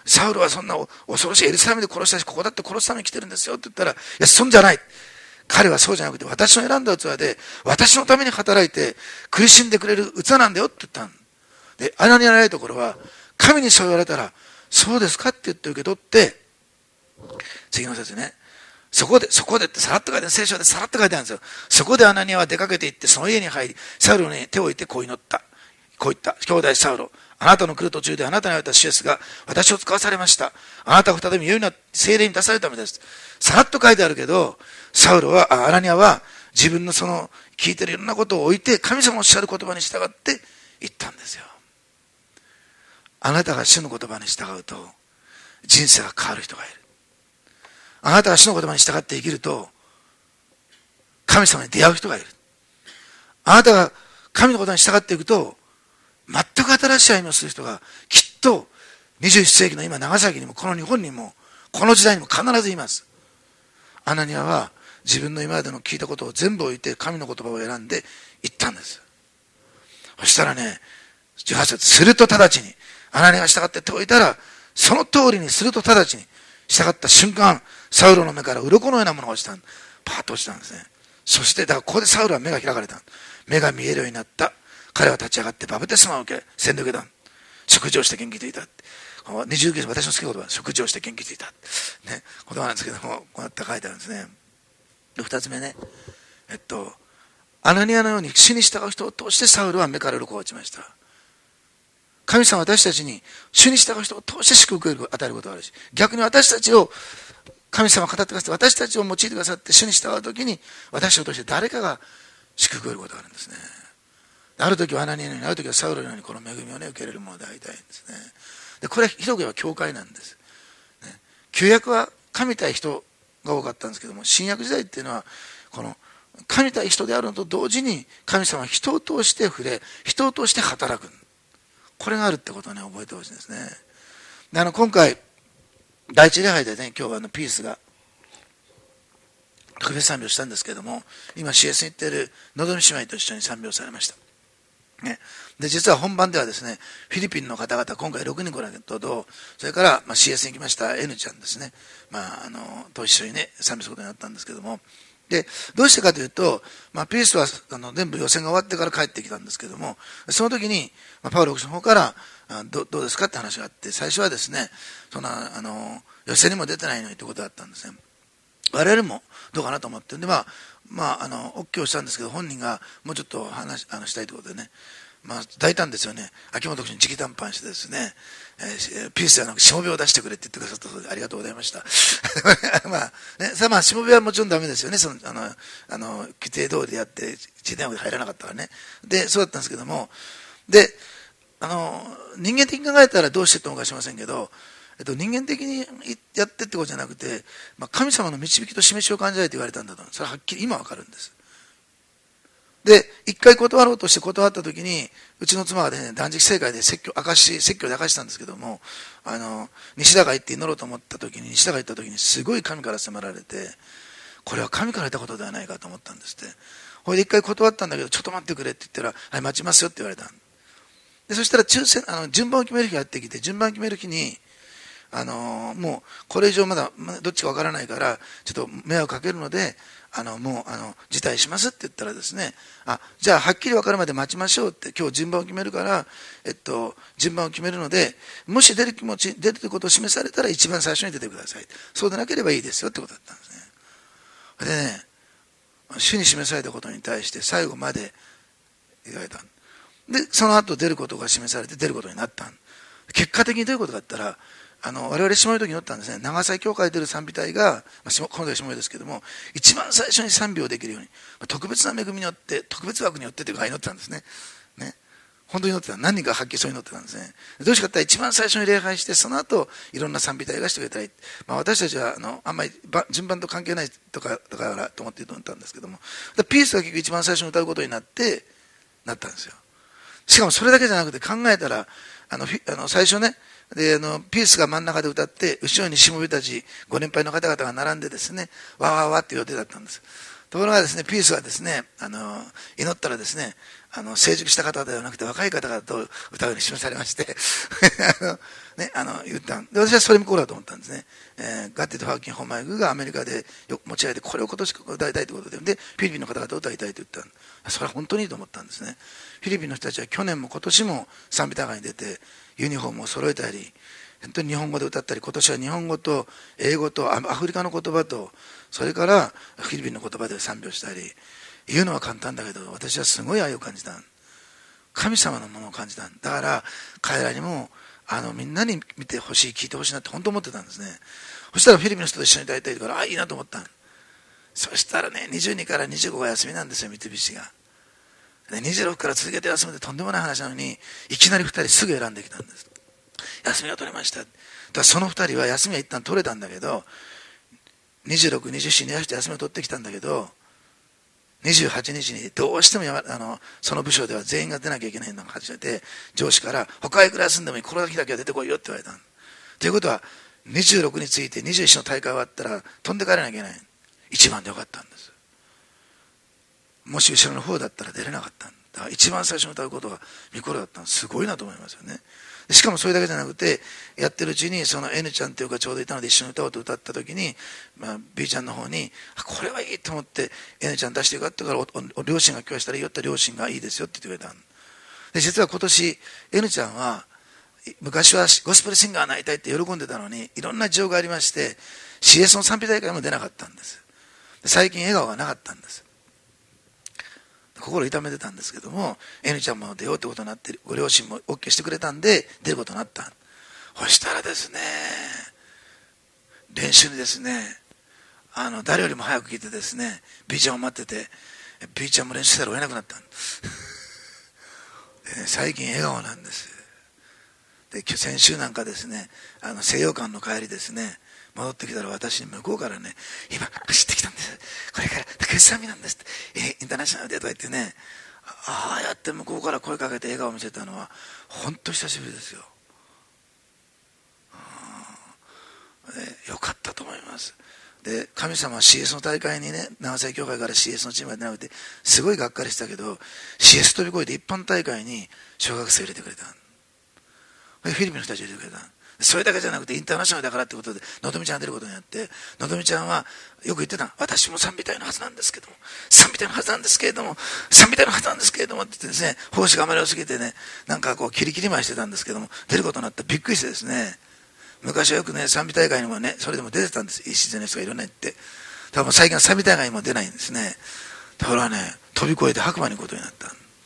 サウルはそんな恐ろしいエルサレムで殺したし、ここだって殺すために来てるんですよって言ったら、いや、そんじゃない。彼はそうじゃなくて、私の選んだ器で、私のために働いて苦しんでくれる器なんだよって言ったんで、アナニアのないところは、神にそう言われたら、そうですかって言って受け取って、次の説ね。そこでってさらっと書いてある、聖書でさらっと書いてあるんですよ。そこでアナニアは出かけて行って、その家に入り、サウルに手を置いてこう祈った。こう言った。兄弟サウロ、あなたの来る途中であなたに言われた主イエスが私を使わされました。あなたは再び良いな聖霊に出されるためです。さらっと書いてあるけど、アナニアは自分のその聞いてるいろんなことを置いて、神様のおっしゃる言葉に従って言ったんですよ。あなたが主の言葉に従うと、人生が変わる人がいる。あなたが主の言葉に従って生きると、神様に出会う人がいる。あなたが神の言葉に従っていくと、全く新しい歩みをする人がきっと21世紀の今長崎にもこの日本にもこの時代にも必ずいます。アナニアは自分の今までの聞いたことを全部置いて神の言葉を選んで言ったんです。そしたらね、18節、すると直ちにアナニアが従って手を置いたら、その通りにすると直ちに従った瞬間、サウロの目から鱗のようなものが落ちた。パーッと落ちたんですね。そしてだからここでサウルは目が開かれた。目が見えるようになった。彼は立ち上がってバプテスマを受け、洗礼を受けた。食事をして元気づいた。29節、私の好きな言葉は食事をして元気づいた。ね、言葉なんですけども、こうやって書いてあるんですね。二つ目ね、アナニアのように主に従う人を通してサウルは目から鱗が落ちました。神様は私たちに主に従う人を通して祝福を与えることがあるし、逆に私たちを神様が語ってくださって、私たちを用いてくださって主に従うときに、私を通して誰かが祝福を得ることがあるんですね。ある時はアナニアのように、ある時はサウルのようにこの恵みをね、受けれるものでありたいんですね。で、これは広く言えば教会なんです。ね、旧約は神対人が多かったんですけども、新約時代っていうのは、この神対人であるのと同時に、神様は人を通して触れ、人を通して働く。これがあるってことをね、覚えてほしいんですね。で、今回、第一礼拝でね、今日はピースが特別賛美をしたんですけども、今 CS に行っているのぞみ姉妹と一緒に賛美をされました。ね、で実は本番ではですね、フィリピンの方々、今回6人来られたと、それから、CS に来ました N ちゃんですね、と一緒にね、賛美することになったんですけども、でどうしてかというと、ピースは全部予選が終わってから帰ってきたんですけども、その時に、パウロ牧師の方からどうですかって話があって、最初はですね、そんな予選にも出てないのにということだったんですね。我々もどうかなと思ってんで、OK をしたんですけど、本人がもうちょっとしたいということでね、大胆ですよね。秋元牧師に直談判してですね、ピースではしもべを出してくれって言ってくださったそうで、ありがとうございました。しもべはもちろんダメですよね。規定通りでやって、地点に入らなかったからね。で、そうだったんですけども、で、人間的に考えたらどうしてともかしませんけど、人間的にやってってことじゃなくて、神様の導きと示しを感じられて言われたんだと。それははっきり今わかるんです。で、一回断ろうとして断った時に、うちの妻がね、断食正会で説教で明かしたんですけども、西田が行って祈ろうと思った時に、西田が行った時にすごい神から迫られて、これは神から言ったことではないかと思ったんですって。これで一回断ったんだけど、ちょっと待ってくれって言ったら、はい、待ちますよって言われた。で、そしたら順番を決める日がやってきて、順番を決める日に、もうこれ以上まだどっちかわからないからちょっと迷惑かけるのでもう辞退しますって言ったらですね、じゃあはっきり分かるまで待ちましょうって、今日順番を決めるから、順番を決めるので、もし出るということを示されたら一番最初に出てください、そうでなければいいですよってことだったんですね。でね、主に示されたことに対して最後まで言われた。でその後出ることが示されて出ることになった。結果的にどういうことかって言ったら、我々下湯時に乗ったんですね。長崎教会で出る賛美隊が、この時は下湯ですけども、一番最初に賛美をできるように、特別な恵みによって、特別枠によってというか祈ってたんですね。本当に祈ってた。何人かはっきりそう祈ってたんですね。どうしかったら一番最初に礼拝して、その後、いろんな賛美隊がしてくれたらいい。私たちは、あんまり順番と関係ないとかと思って祈ったんですけども、ピースが結局一番最初に歌うことになったんですよ。しかもそれだけじゃなくて考えたら、最初ね、でピースが真ん中で歌って、後ろにしもべたちご年配の方々が並んでですね、わーわーわーっていう予定だったんです。ところがですね、ピースがですね、祈ったらですね、 成熟した方ではなくて若い方々と歌うように示されまして言ったんで、私はそれもこうだと思ったんですね。ガッティとハーキン・ホマイグがアメリカでよく持ち上げて、これを今年歌いたいということで、フィリピンの方々を歌いたいと言ったんで、それは本当にいいと思ったんですね。フィリピンの人たちは去年も今年も賛美大会に出てユニフォームを揃えたり、本当に日本語で歌ったり、今年は日本語と英語とアフリカの言葉と、それからフィリピンの言葉で賛美をしたり、言うのは簡単だけど、私はすごい愛を感じた。神様のものを感じた。だから彼らにもみんなに見てほしい、聞いてほしいなって本当思ってたんですね。そしたらフィリピンの人と一緒に歌いたいから、いいなと思った。そしたらね、22から25が休みなんですよ、三菱が。で26から続けて休むってとんでもない話なのに、いきなり2人すぐ選んできたんです。休みが取れました。だからその2人は休みは一旦取れたんだけど、26、27に休みを取ってきたんだけど、28日にどうしてもその部署では全員が出なきゃいけないのが始めて、上司から他へ暮らすんでもいい、この日だけは出てこいよって言われた。ということは26について21の大会終わったら飛んで帰らなきゃいけない。一番でよかったんです。もし後ろの方だったら出れなかったんだから、一番最初に歌うことがミコラだったのすごいなと思いますよね。しかもそれだけじゃなくて、やってるうちにその N ちゃんっていうかちょうどいたので一緒に歌おうと歌った時に、B ちゃんの方にこれはいいと思って N ちゃん出してよかったから、両親が今日したらいいよって、両親がいいですよって言ってくれた。で実は今年 N ちゃんは昔はゴスペルシンガーになりたいって喜んでたのに、いろんな事情がありまして CS の賛美大会も出なかったんです。最近笑顔がなかったんです。心痛めてたんですけども、 N ちゃんも出ようってことになって、ご両親も OK してくれたんで出ることになった。そしたらですね、練習にですね、誰よりも早く来てですね、 B ちゃんを待ってて、 B ちゃんも練習したら追えなくなったで、ね、最近笑顔なんです。で先週なんかですね、西洋館の帰りですね、戻ってきたら私に向こうからね、今走ってきたんです、これから竹内さんなんですって、インターナショナルでとか言ってね、ああやって向こうから声かけて笑顔を見せたのは本当久しぶりですよ。よかったと思います。で神様は CS の大会にね、長崎教会から CS のチームが出なくてすごいがっかりしたけど、 CS 飛び越えて一般大会に小学生入れてくれた。フィリピンの人たち入れてくれた。それだけじゃなくてインターナショナルだからってことでのぞみちゃんが出ることになって、のぞみちゃんはよく言ってた、私も賛美隊のはずなんですけども、賛美隊のはずなんですけれども、賛美隊のはずなんですけれどもって言ってですね、奉仕があまり良すぎてね、なんかこうキリキリ舞してたんですけども、出ることになってびっくりしてですね、昔はよくね賛美大会にもねそれでも出てたんです。いい自然の人がいるねって。多分最近は賛美大会にも出ないんですね。だからね、飛び越えて白馬に行くことになった。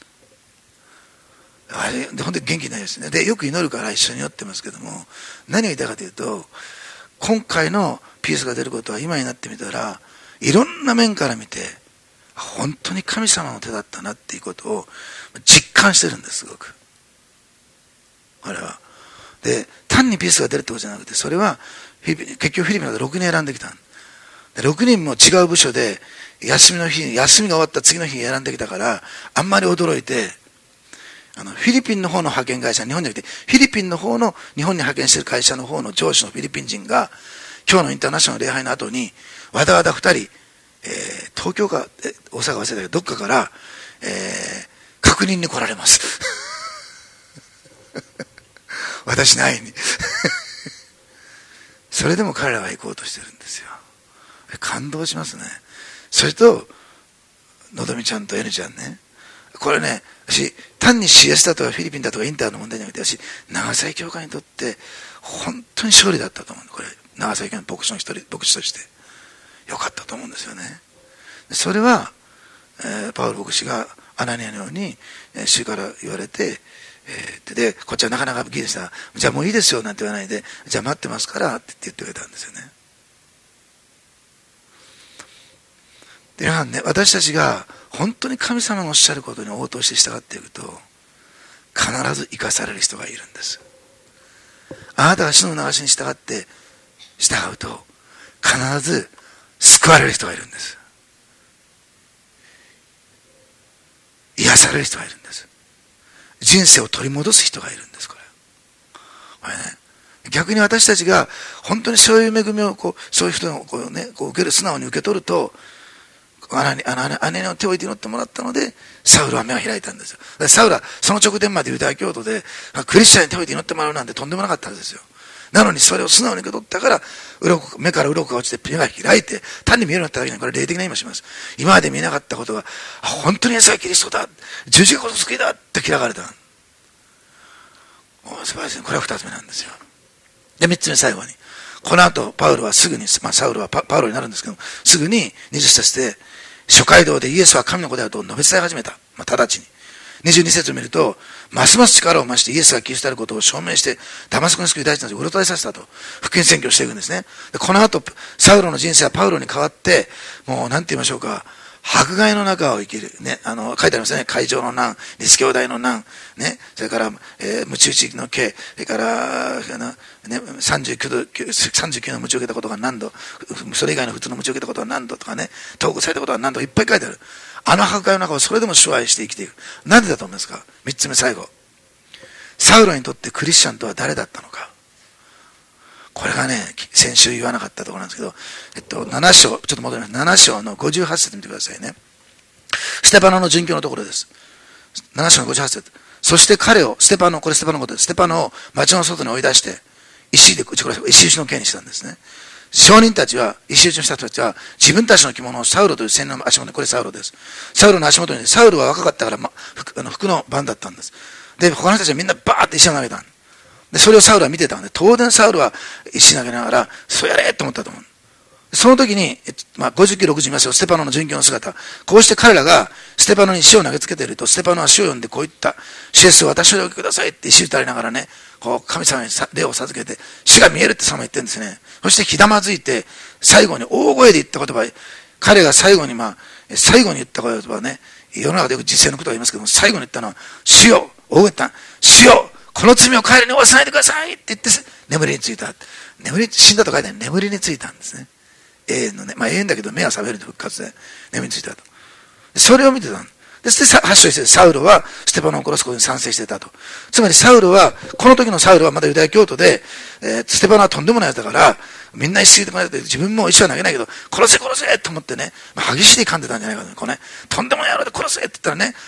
あれで本当に元気ないですね。でよく祈るから一緒に祈ってますけども、何を言いたいかというと、今回のピースが出ることは今になってみたらいろんな面から見て本当に神様の手だったなっていうことを実感してるんです。すごくあれは。で単にピースが出るってことじゃなくて、それは結局フィリピンが6人選んできた。で6人も違う部署で休みが終わった次の日に選んできたから、あんまり驚いて、フィリピンの方の派遣会社、日本じゃなくてフィリピンの方の日本に派遣している会社の方の上司のフィリピン人が今日のインターナショナル礼拝の後にわざわざ2人、東京か大阪忘れたけどどっかから、確認に来られます私に会いにそれでも彼らは行こうとしてるんですよ。感動しますね。それとのぞみちゃんと N ちゃんね、これね、私単に CS だとかフィリピンだとかインターの問題じゃなくて、私長崎教会にとって本当に勝利だったと思う。これ長崎の牧師の一人、牧師としてよかったと思うんですよね。それは、パウロ牧師がアナニアのように主から言われて、でこっちはなかなかギリしたら、じゃあもういいですよなんて言わないで、じゃあ待ってますからって言ってくれたんですよね。で皆さんね、私たちが本当に神様のおっしゃることに応答して従っていくと必ず生かされる人がいるんです。あなたが主の流しに従って従うと必ず救われる人がいるんです。癒される人がいるんです。人生を取り戻す人がいるんです。これね、逆に私たちが本当にそういう恵みをそういう人の受ける、素直に受け取ると、 姉の手を置いて祈ってもらったので、サウルは目を開いたんですよ。サウルはその直前までユダヤ教徒で、クリスチャンに手を置いて祈ってもらうなんてとんでもなかったわけですよ。なのにそれを素直に受け取ったから、目から鱗が落ちて目が開いて、単に見えるようになっただけに、これ霊的な意味をします。今まで見えなかったことが、本当にイエスはキリストだ、十字架こそ救いだって開かれた。素晴らしい。これは二つ目なんですよ。で、三つ目最後に。この後、パウルはすぐに、サウルはパウロになるんですけど、すぐに20節で、諸街道でイエスは神の子であると述べ伝え始めた。直ちに。22節を見ると、ますます力を増してイエスがキリストであることを証明して、ダマスコに救い大地のうろたえさせたと、福音宣教していくんですね。で、この後、サウロの人生はパウロに変わって、もう、なんて言いましょうか、迫害の中を生きる。ね、書いてありますね。海上の難、リス兄弟の難、ね、それから、ムチ打ちの刑、それから、ね、39のムチを受けたことが何度、それ以外の普通のムチを受けたことは何度とかね、投獄されたことは何度、いっぱい書いてある。あの迫害の中をそれでも主愛して生きていく。なんでだと思いますか？三つ目最後。サウロにとってクリスチャンとは誰だったのか。これがね、先週言わなかったところなんですけど、7章、ちょっと戻ります。7章の58節見てくださいね。ステパノの殉教のところです。7章の58節。そして彼を、ステパノのことです。ステパノを町の外に追い出して、石打ちの刑にしたんですね。証人たちは、石打ちの人たちは、自分たちの着物をサウロという青年の足元に、これサウロです。サウロの足元に、サウロは若かったから、服の番だったんです。で、他の人たちはみんなバーって石を投げた。で、それをサウルは見てたんで、当然サウルは石投げながら、そうやれと思ったと思う。その時に、50キロ60見ますよ、ステパノの殉教の姿。こうして彼らがステパノに石を投げつけていると、ステパノは死を呼んでこういった、主イエスを私をお受けくださいって石打たれながらね、こう神様に霊を授けて、死が見えるって様言ってるんですね。そしてひだまずいて、最後に大声で言った言葉、彼が最後に最後に言った言葉はね、世の中でよく実践のことが言いますけども、最後に言ったのは、主よ、主よ、この罪を彼に負わせないでくださいって言って眠りについた。死んだと書いてある眠りについたんですね。永遠のね。永遠だけど目は覚めると復活で眠りについたと。それを見てたんです。で、8章1節でサウルはステパノを殺すことに賛成してたと。つまりこの時のサウルはまだユダヤ教徒で、ステパノはとんでもないやつだから、みんな石ついてこないで自分も石は投げないけど、殺せと思ってね、激しい噛んでたんじゃないかと。こうね、とんでもない野郎で殺せって言ったらね、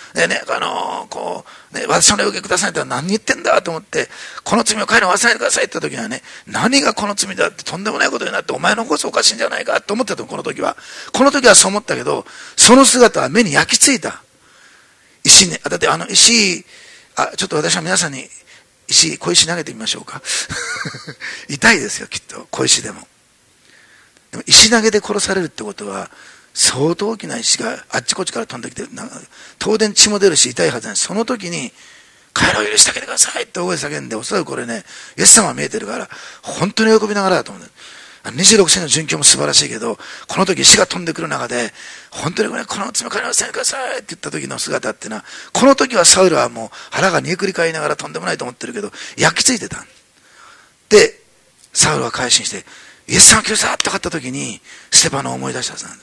私の霊を受けくださいって何言ってんだと思って、この罪を彼に負わせないでくださいって言った時にはね、何がこの罪だってとんでもないことになって、お前のこそおかしいんじゃないかと思ったと、この時はそう思ったけど、その姿は目に焼き付いた。石ね、だって石、ちょっと私は皆さんに小石投げてみましょうか。痛いですよ、きっと、小石でも。でも石投げで殺されるってことは、相当大きな石があっちこっちから飛んできて、当然血も出るし痛いはずなんです。その時に、彼らを許してあげてくださいって大声叫んで、おそらくこれね、イエス様が見えてるから、本当に喜びながらだと思う。26世の殉教も素晴らしいけど、この時石が飛んでくる中で、本当にこの罪を彼らをせんでくださいって言った時の姿っていうのは、この時はサウルはもう腹が煮えくり返りながらとんでもないと思ってるけど、焼き付いてた。で、サウルは改心して、イエス様を救済ってかった時に、ステパノを思い出したはずなんです。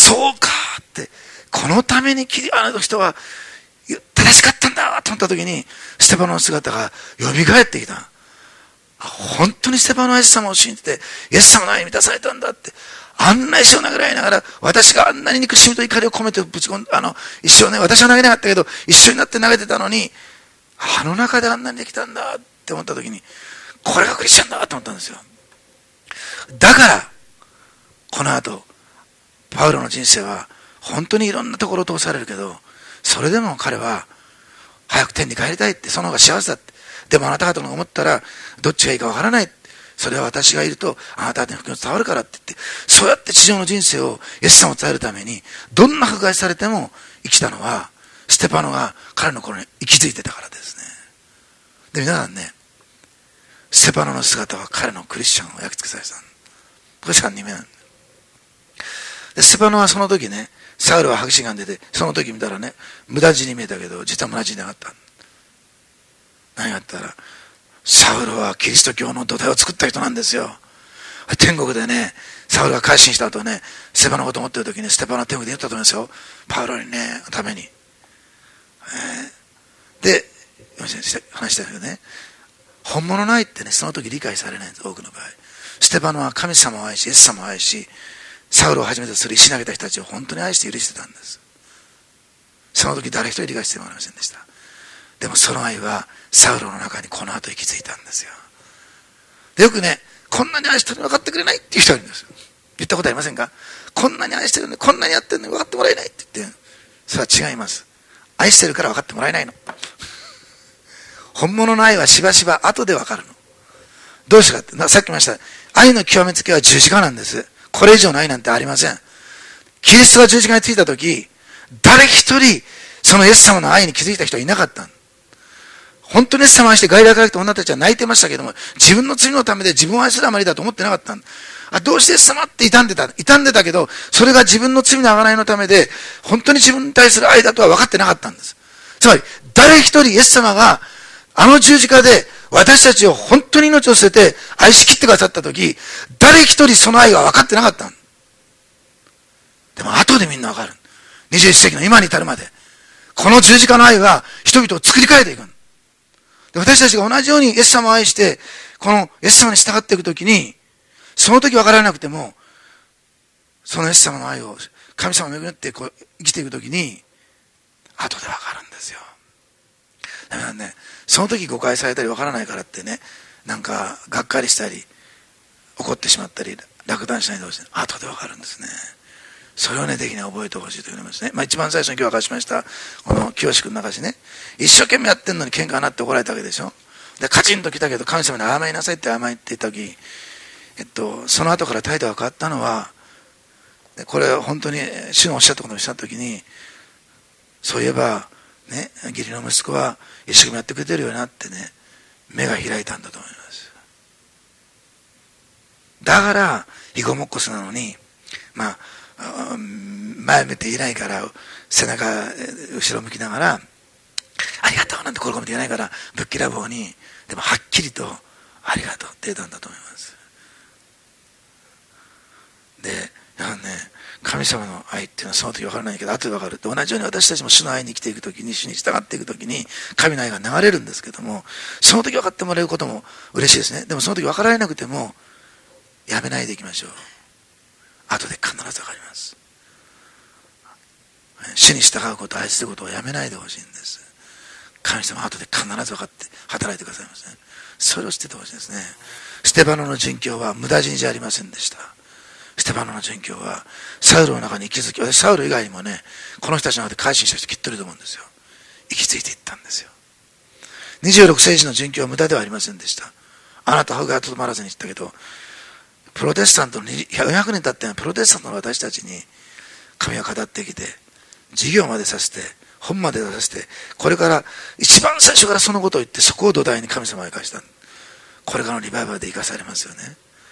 そうかって、このためにあの人は正しかったんだと思った時に、ステパノの姿が蘇ってきた。本当にステパノはイエス様を信じて、イエス様の愛に満たされたんだって、あんな石を投げられながら、私があんなに憎しみと怒りを込めてぶち込んだ、石をね、私は投げなかったけど、一緒になって投げてたのに、あの中であんなにできたんだって思った時に、これがクリスチャンだと思ったんですよ。だから、この後、パウロの人生は、本当にいろんなところを通されるけど、それでも彼は、早く天に帰りたいって、その方が幸せだって。でもあなた方が思ったら、どっちがいいかわからない。それは私がいると、あなた方に福音を伝わるからって言って、そうやって地上の人生をイエス様を伝えるために、どんな迫害されても生きたのは、ステパノが彼の頃に息づいてたからですね。で、皆さんね、ステパノの姿は彼のクリスチャンを焼き付けされた。これ3人目なんだ。で、ステパノはその時ね、サウルは激しいがんでて、その時見たらね、無駄死に見えたけど、実は無駄死になかった。何があったら、サウルはキリスト教の土台を作った人なんですよ。天国でね、サウルが改心した後ね、ステパノのことを思ってる時に、ステパノは天国で言ったと思いますよ。パウロにね、ために。で、話したけどね、本物の愛ってね、その時理解されないんです、多くの場合。ステパノは神様を愛し、イエス様を愛し、 サウルをはじめとする石投げた人たちを本当に愛して許してたんです。その時誰一人理解してもらえませんでした。でもその愛はサウルの中にこの後息づいたんですよ。でよくね、こんなに愛してるの分かってくれないっていう人がいるんですよ。言ったことありませんか？こんなに愛してるのに、こんなにやってるのに分かってもらえないって言って、それは違います。愛してるから分かってもらえないの。本物の愛はしばしば後で分かるの。どうしてかって、さっき言いました。愛の極めつけは十字架なんです。これ以上の愛なんてありません。キリストが十字架についたとき、誰一人、そのイエス様の愛に気づいた人はいなかった。本当にイエス様を愛して外来から来た女たちは泣いてましたけども、自分の罪のためで自分を愛するあまりだと思ってなかった。どうしてイエス様って傷んでたけど、それが自分の罪の贖いのためで、本当に自分に対する愛だとは分かってなかったんです。つまり、誰一人イエス様が、あの十字架で私たちを本当に命を捨てて愛しきってくださったとき、誰一人その愛が分かってなかった。でも後でみんな分かる。21世紀の今に至るまで。この十字架の愛は人々を作り変えていく。で私たちが同じようにイエス様を愛して、このイエス様に従っていくときに、その時分からなくても、そのイエス様の愛を神様を巡ってこう生きていくときに、後で分かるんですよ。だからね、その時誤解されたり分からないからってね、なんかがっかりしたり、怒ってしまったり、落胆しないでほしい。後で分かるんですね。それをね、できない覚えてほしいと思いますね。一番最初に今日明かしました、この清志君の証ね、一生懸命やってんのに喧嘩になって怒られたわけでしょ。で、カチンと来たけど、神様に甘えなさいって甘えって言った時、その後から態度が変わったのは、これ本当に主のおっしゃったことをしたときに、そういえば、ね、義理の息子は一生懸命やってくれてるよなってね、目が開いたんだと思います。だから、ひごもっこすなのに、前見ていないから、背中、後ろ向きながら、ありがとうなんてこれ込めて言えないから、ぶっきらぼうに、でもはっきりと、ありがとうって言ったんだと思います。で、神様の愛っていうのはその時分からないけど、後で分かるって、同じように私たちも主の愛に生きていくときに、主に従っていくときに、神の愛が流れるんですけども、その時分かってもらえることも嬉しいですね。でもその時分かられなくても、やめないでいきましょう。後で必ず分かります。主に従うこと、愛することをやめないでほしいんです。神様は後で必ず分かって働いてくださいますね。それを知っててほしいですね。ステパノの殉教は無駄死にじゃありませんでした。ステパノの殉教はサウルの中に息づき、私サウル以外にもね、この人たちの中で改心した人きっといると思うんですよ。息づいていったんですよ。26世紀の殉教は無駄ではありませんでした。あなたは歯がとどまらずに言ったけど、プロテスタントの400年経ってプロテスタントの私たちに神が語ってきて、授業までさせて、本まで出させて、これから一番最初からそのことを言って、そこを土台に神様が生かした。これからのリバイバルで生かされますよね。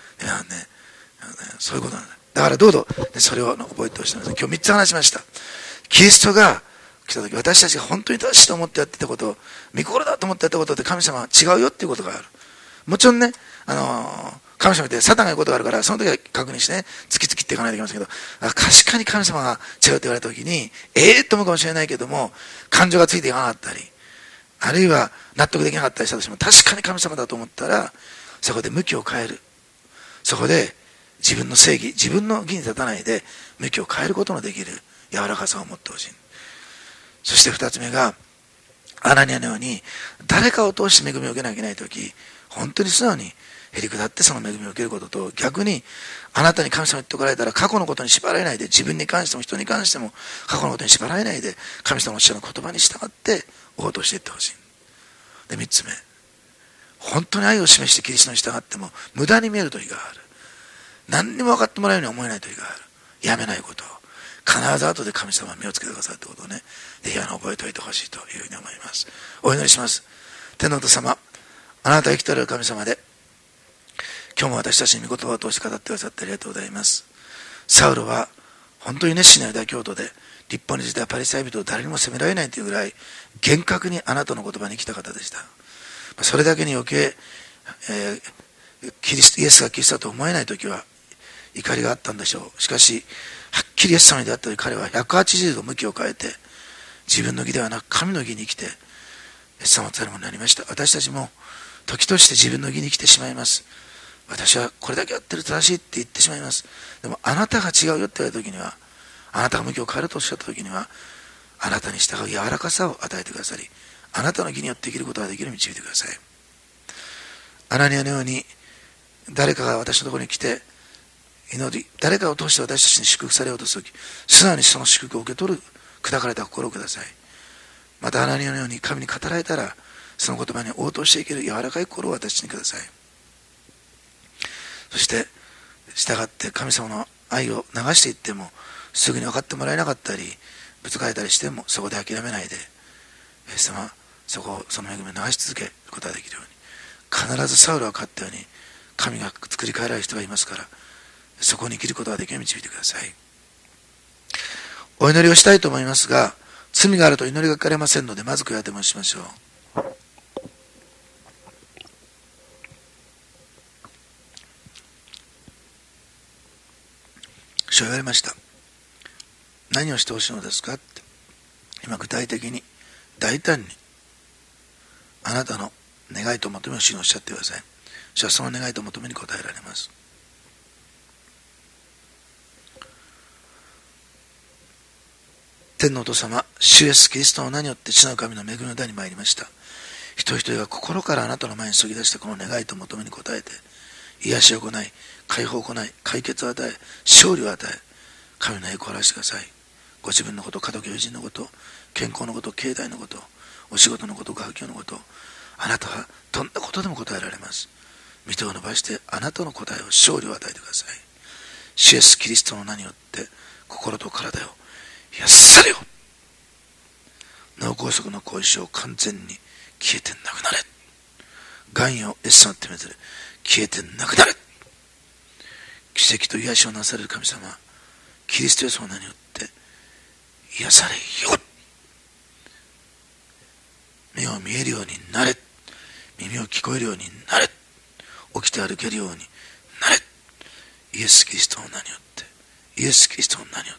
そういうことなんだ。だからどうぞそれを覚えてほしいんです。今日3つ話しました。キリストが来た時、私たちが本当に正しいと思ってやってたこと、御心だと思ってやったことって神様は違うよっていうことがある。もちろんね、神様ってサタンが言うことがあるから、その時は確認してね、突きっていかないといけませんけど、確かに神様が違うって言われた時に、と思うかもしれないけども、感情がついていかなかったり、あるいは納得できなかったりしたとしても、確かに神様だと思ったら、そこで向きを変える。そこで自分の正義、自分の義に立たないで向きを変えることのできる柔らかさを持ってほしい。そして2つ目が、アナニアのように誰かを通して恵みを受けなきゃいけないとき、本当に素直にへり下ってその恵みを受けることと、逆にあなたに神様に言っておかれたら過去のことに縛られないで、自分に関しても人に関しても過去のことに縛られないで、神様のおっしゃる言葉に従って応答していってほしい。で3つ目、本当に愛を示してキリストに従っても無駄に見える時がある。何にも分かってもらえるように思えない時がある。やめないことを必ず後で神様は目をつけてくださるということをね、ぜひ覚えておいてほしいというふうに思います。お祈りします。天のお父様、あなたは生きておられる神様で、今日も私たちに御言葉を通して語ってくださってありがとうございます。サウロは本当に熱心なユダヤ教徒で、立法についてはパリサイ人を誰にも責められないというぐらい厳格にあなたの言葉に生きた方でした。それだけに余計、イエスがキリストだと思えない時は怒りがあったんでしょう。しかしはっきりイエス様に出会った時、彼は180度向きを変えて、自分の義ではなく神の義に生きてイエス様を伝えるものになりました。私たちも時として自分の義に生きてしまいます。 私はこれだけやってる正しいって言ってしまいます。でもあなたが違うよって言われた時には、あなたが向きを変えるとおっしゃった時には、あなたに従う柔らかさを与えてくださり、あなたの義によって生きることができるように導いてください。アナニアのように誰かが私のところに来て祈り、誰かを通して私たちに祝福されようとするとき、素直にその祝福を受け取る砕かれた心をください。またアナニアのように神に語られたら、その言葉に応答していける柔らかい心を私にください。そして従って神様の愛を流していってもすぐに分かってもらえなかったりぶつかれたりしても、そこで諦めないで、イエス様、その恵みを流し続けることができるように、必ずサウルは勝ったように神が作り変えられる人がいますから、そこに生きることができるように導いてください。お祈りをしたいと思いますが、罪があると祈りがかかれませんので、まず悔い改めをしましょう。主は言われました。何をしてほしいのですかって。今具体的に大胆にあなたの願いと求めを主におっしゃってください。主はその願いと求めに応えられます。天のお父様、主イエスキリストの名によって父なる神の恵みの台に参りました。一人一人が心からあなたの前にそぎ出したこの願いと求めに応えて、癒しを行い、解放を行い、解決を与え、勝利を与え、神の栄光を表してください。ご自分のこと、家族、友人のこと、健康のこと、経済のこと、お仕事のこと、学業のこと、あなたはどんなことでも答えられます。御手を伸ばしてあなたの答えを、勝利を与えてください。主イエスキリストの名によって心と体を癒されよ。脳梗塞の後遺症完全に消えてなくなれ。がんよイエス様ってめずれ消えてなくなれ。奇跡と癒しをなされる神様、キリストイエスの名によって癒されよ。目を見えるようになれ。耳を聞こえるようになれ。起きて歩けるようになれ。イエスキリストの名によって、イエスキリストの名によって、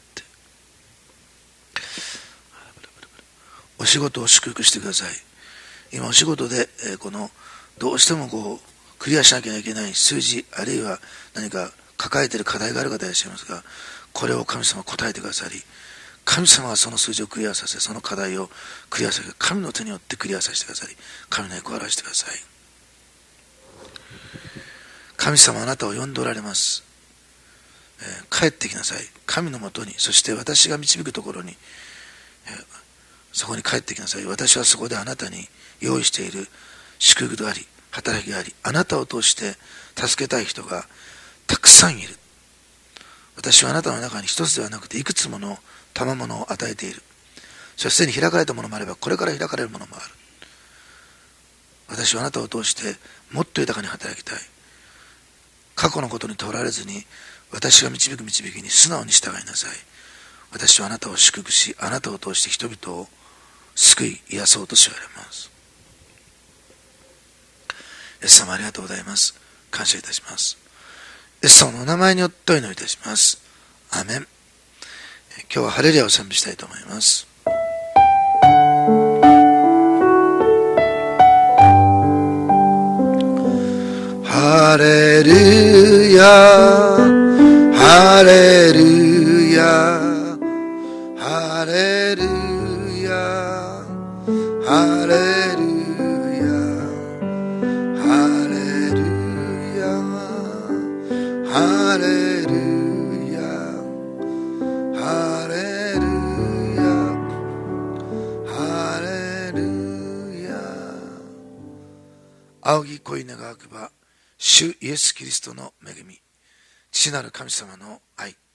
お仕事を祝福してください。今お仕事で、どうしてもクリアしなきゃいけない数字、あるいは何か抱えている課題がある方いらっしゃいますが、これを神様答えてくださり、神様はその数字をクリアさせ、その課題をクリアさせ、神の手によってクリアさせてくださり、神の栄光を表してください。神様はあなたを呼んでおられます。帰ってきなさい。神のもとに、そして私が導くところに、そこに帰ってきなさい。私はそこであなたに用意している祝福があり、働きがあり、あなたを通して助けたい人がたくさんいる。私はあなたの中に一つではなくていくつもの賜物を与えている。そしてすでに開かれたものもあれば、これから開かれるものもある。私はあなたを通してもっと豊かに働きたい。過去のことにとらわれずに、私が導く導きに素直に従いなさい。私はあなたを祝福し、あなたを通して人々を救い癒そうとしわれます。イエス様ありがとうございます。感謝いたします。イエス様のお名前によってお祈りいたします。アーメン。今日はハレルヤを賛美したいと思います。ハレルヤハレルヤハレルヤハレルヤハレルヤハレルヤハレルヤハレルヤ。仰ぎ恋願わくば主イエスキリストの恵み、父なる神様の愛、